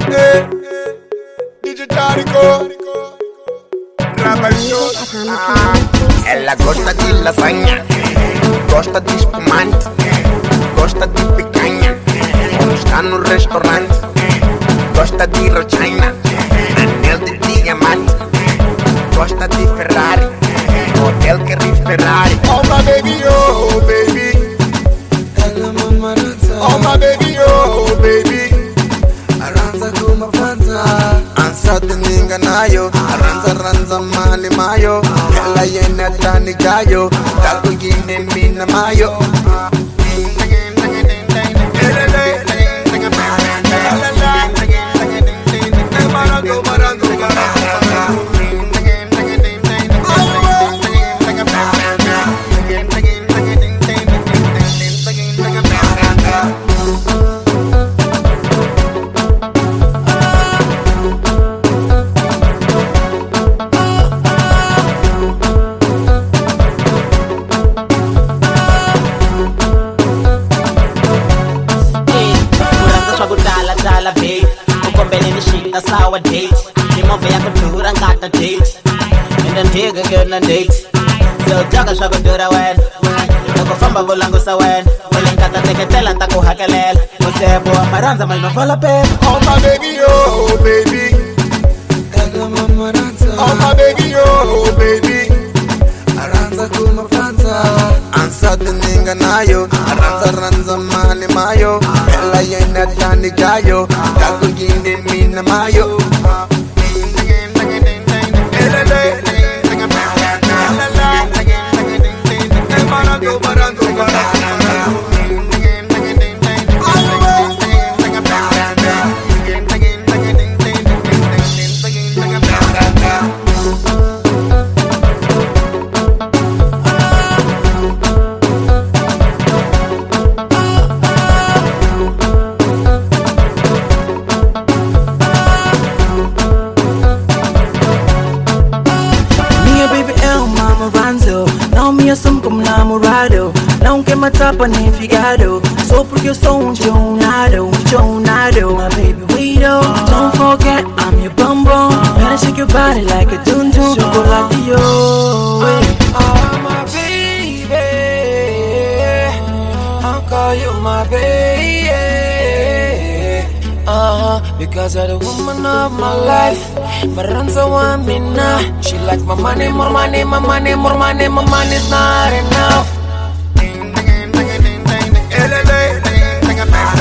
DJ Tarico, Rabashos. Ella gosta di lasagna, gosta di spumante, gosta di picanha. Sta no ristorante, gosta di rocina, anel di diamante, gosta di Ferrari, hotel che Ferrari. Oh my baby, oh baby, oh my baby, oh baby. Aranza kuma panza, ansa teninga nayo, aranza mali mayo, ela yena tani gayo, taku gine mina mayo. Dala babe, ukombele ni shit sawa date. Nimove yako dura ngata date. Nenda ndiga gena date. So jaga shaka dura wen. Nako famba volango sa wen. Wele ngata teketela ntako hakelel. Mosebo amaranza malino vala pen. Oh my baby, oh baby. Oh my baby, oh baby. Aranza kuma panza, ansa teninga nayo, aranza mali mayo, ela yena tani gayo, taku gine mina mayo. Não me assumo como namorado, não quer matar pra nem figado. Só porque eu sou jornado. My baby, we don't forget I'm your bum bum. Better shake your body like a dun dun. Go like you. Oh my baby, I'll call you my baby. Because you're the woman of my life. Maranza want me now. She likes my money, more money, my money, more money. My money's not enough.